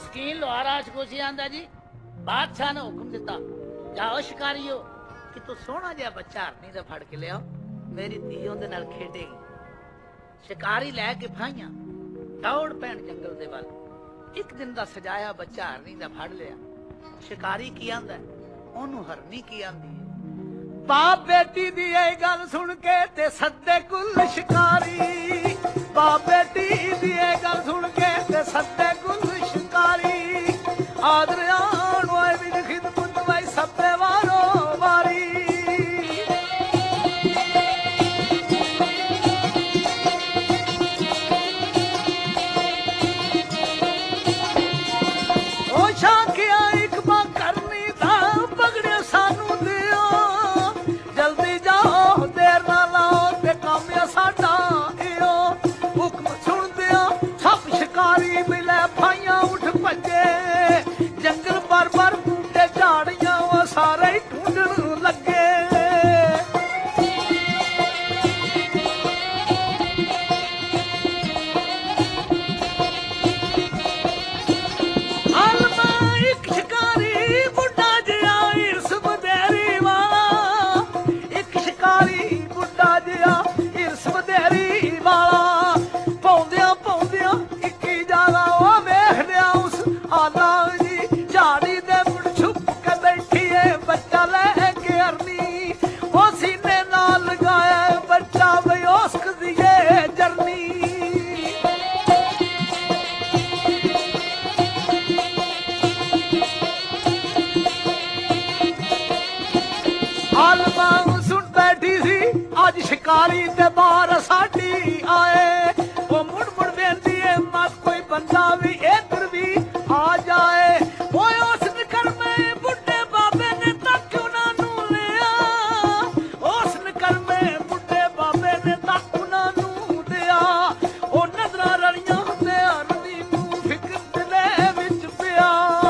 मस्कीन लोहारा अशकोशी आंदा जी बादशाह ने हुक्म दिता जाओ शिकारियो कि तू सोहना जिहा बच्चा हरनी दा फड़ के लियाओ मेरी धी उहदे नाल खेडेगी। शिकारी लैके फाइयां दौड़ पैण जंगल दे वल। एक दिन दा सजाया बच्चा हरनी दा फड़ लिया। शिकारी की आंदा ओनू हरनी की आंदी है। बाप बेटी दी ये गल सुन के ते सद्दे कुल शिकारी। बाप बेटी दी ये गल सुन के ते सद्दे कुल शिकारी। आदर आन वाए बिन खिदमत वाई सब्बे वारो वारी। ओ शाखिया एक बा करनी था पगड़े सानू दियो। जल्दी जाओ देर ना लाओ ते काम या साडा इयो। हुक्म सुन दिया सब शिकारी मिले फाइयां उठ भजे। जंगल पर बूटे झाड़ियां वो सारे ही ढूंढन लगे। आलमा एक शिकारी बुढ़ा जिया इर्स बदेरी वाला। एक शिकारी बुढ़ा जिया इर्स बदेरी वाला। पौंदिया पौंदिया इक्की जाला वो वेख लिया उस आला जी। झाड़ी दे मुड़ छुप के बैठी है बच्चा लेके हरनी। वो सीने नाल लगाया बच्चा बेहोश दिए जरनी। आलमा सुन बैठी सी अज शिकारी ते बार साडी आए। वो मुड़ मुड़ वेंदी है मत कोई बंदा भी इधर भी आ जाए। वो उस नकर में बुढ़े बाबे ने तक उन्हां लिया। उस नकर में बुढ़े बाबे ने तक उन्हां दिया। वो नजरां रलियां ते हरनी नूं फिक्र दिले विच पिया।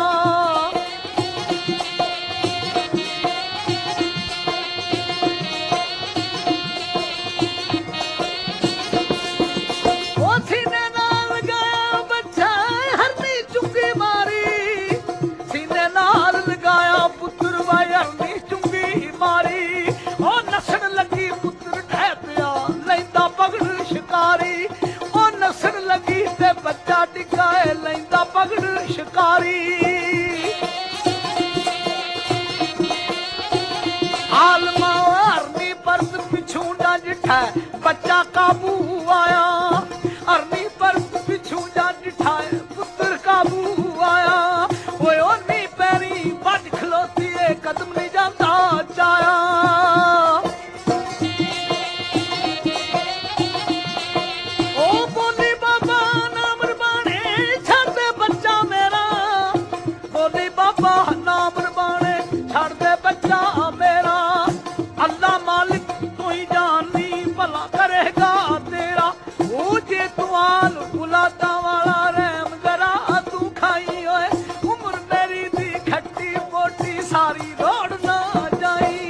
ओ सीने नाल लगाया बच्चा हरनी चुंगी मारी। सीने नाल लगाया पुत्र वाई हरनी चुंगी मारी। ओ नसन लगी पुत्र ढह पिया लैंदा पगड़ शिकारी। ओ नसन लगी ते बच्चा टिकाए लैंदा पगड़ शिकारी। आलमा हरनी परत पिछू जा जिठा बच्चा काबू आया। हरनी परत पिछू जा जिठा पुत्र काबू आया। ओए ओनी पैरी बज खलोती है कदम नहीं जाता चाया। ओ बोली बाबा नाम रबाने छड़ दे बच्चा मेरा। बोली बाबा नाम रबाने छड़ दे बच्चा मेरा। अल्लाह मालिक तू ही जानी भला करेगा तेरा। ओ जे तू आल बुलादा वाला रहम जरा तू खाई ओए। उम्र मेरी दी खट्टी मोटी सारी रोड ना जाई।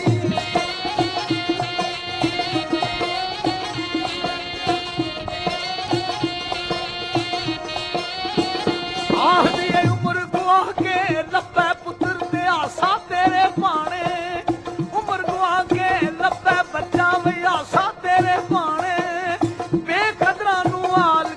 आखदी है उम्र गुआ के लब्बे पुत्र ने आसा तेरे पाने। उम्र गुआ के लब्बे बच्चा भी आसा तेरे पाने। बेकदरा नू आल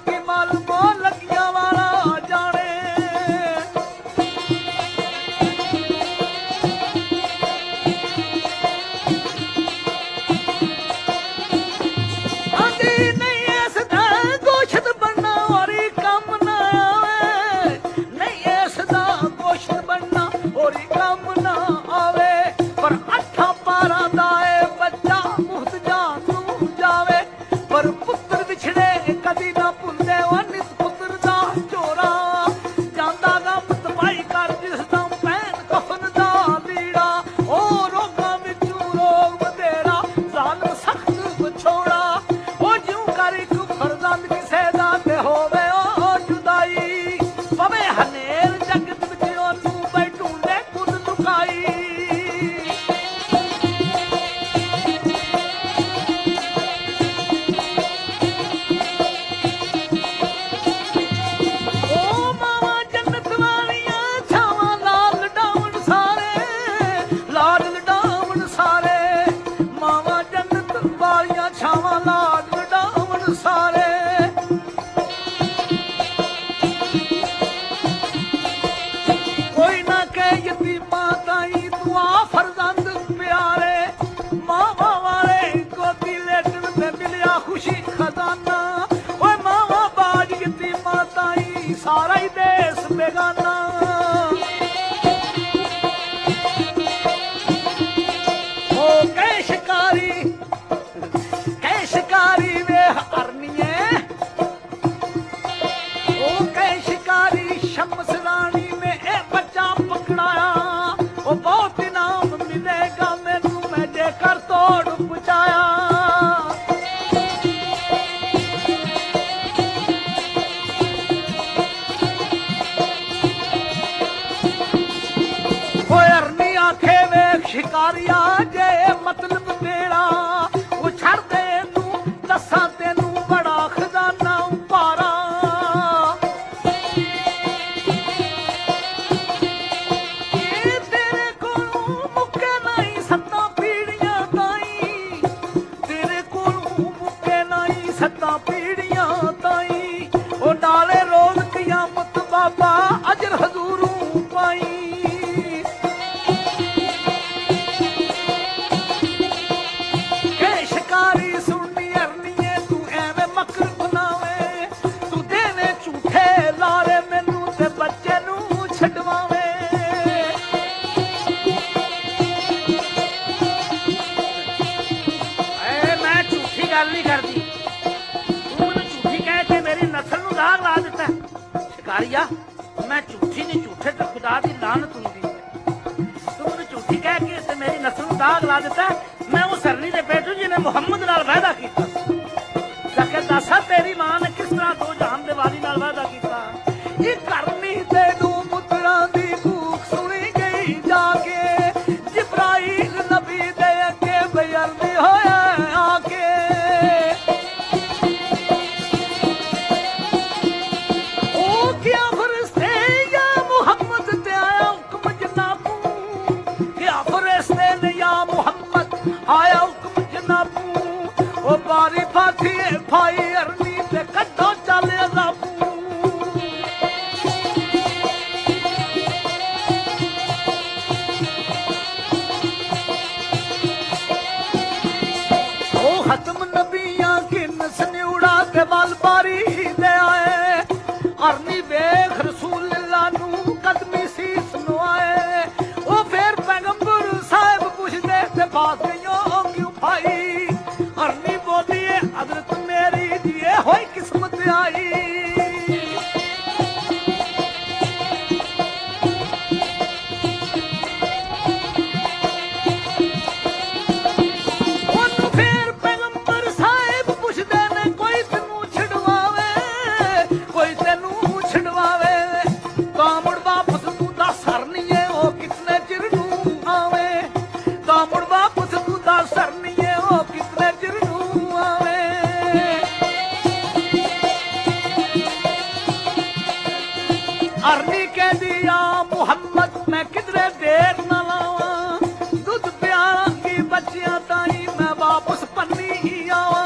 बेगाना। ओ कै शिकारी वे हरनिए, ओ कै शिकारी शम्स रानी में ए बच्चा पकड़ाया। ओ बहुत इनाम मिलेगा मैनू मैं जेकर तोड़ पुचाया। शिकारिया जे मतलब तेरा वो छड़ दे नू दसा तेनू बड़ा खजाना उपारा। ये तेरे को मुक्के नहीं सत्ता पीड़ियां ताई, तेरे को मुक्के नहीं सत्ता पीड़ियां ताई। ओ नाले रोज कियामत बाबा अजर हजूरू पाई। शिकारिया मैं झूठी नहीं, झूठे तो खुदा दी लानत हुंदी। तू मैनू झूठी कह के ते मेरी नस्ल नूं दाग ला दिता। मैं उस हरनी दे बेटू जिन्हें मुहम्मद नाल वायदा कीता। जाके दसा तेरी मां ने किस तरह दो जहान दे वाली नाल वायदा कीता। ये करनी ते दो पुत्रा दी कूक सुनी गई जाके, जिब्राइल नबी दे अगे बेअर्दी होया आके। आया हुक्म जनाबू ओ बारी फाथी भाई अरनी ते कड्डो चले अज़ाबू। ओ खत्म नबियां किन सन्यूड़ा ते वल बारी दे आए। अरनी वेख रसूलुल्लाह नू कदमी सीस नवाए। ओ फिर पैगंबर साहिब पुछदे ते बात भाई हरनी बोलिए हजरत मेरी दिए होई किस्मत आई। ओनू फिर पैगंबर साहिब पुछदे ने कोई तेनू छड़वावे, कोई तेनू छड़वावे। तामुड़ वापस तू दस हरनीए ओ कितने चिर नू आवे। तामुड़ वापस तू दस हरनी अरनी कह दिया मुहम्मद मैं किधरे देर न लावा। दूध प्यारा की बच्चियां ताई मैं वापस पन्नी ही आवा।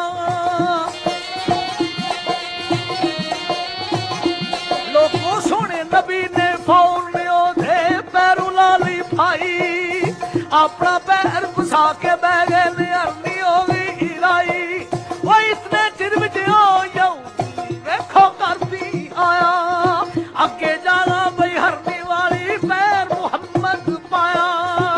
लोगों सोने नबी ने फौर में ओधे पैरू लाली भाई। अपना पैर घुसा के बह गए ने अरनी हो गई हिलाई। वो इतने चिर विच आओ वेखो करती आया। अगे जाना बई हरनी वाली पैर मुहम्मद पाया।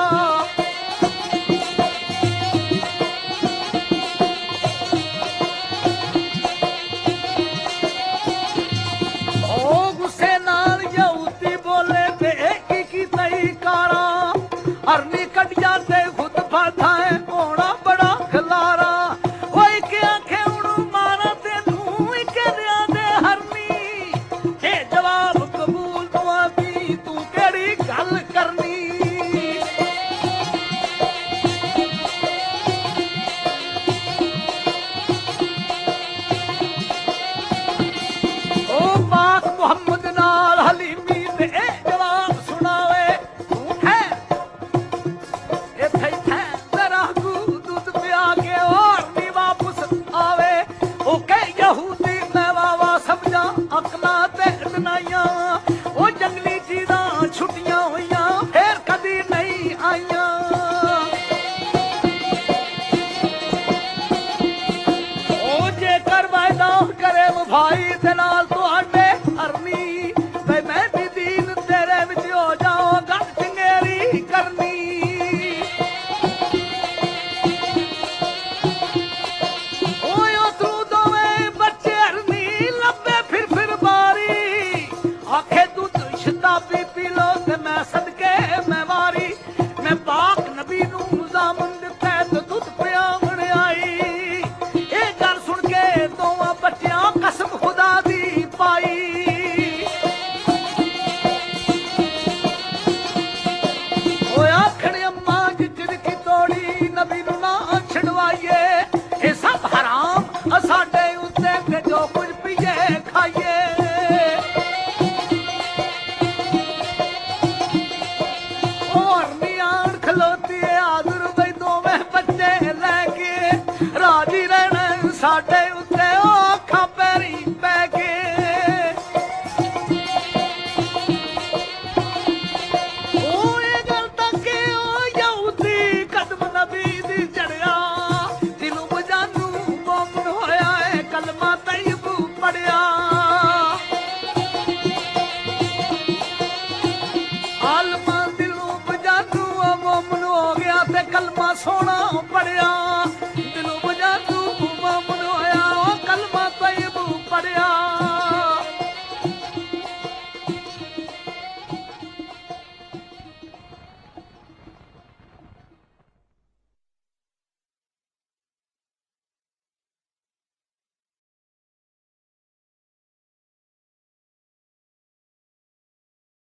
ओ गुस्से नाल यहूदी बोले ते की तई कारा। हरनी कट जाते खुद फटा है होना बड़ा खिलारा। वो एक आखे उड़ू मारा तेनू एक दिया दे हरनी। ए जवाब कबूल दुआ की तू केड़ी गल करनी। ओ पाक मुहम्मद नाल हलीमी ने ए जवाब सुनावे। तू है इथे थे जरा दूध पिया के और नी वापस आवे। ओ कह यहूदी मैं वावा समझा अकला ते इतनाइया। ओ जंगली चीज़ां छुट्टियां हुईयां फिर कदी नहीं आईया। ओ जेकर वायदा करे भाई दे नाल तुहाडे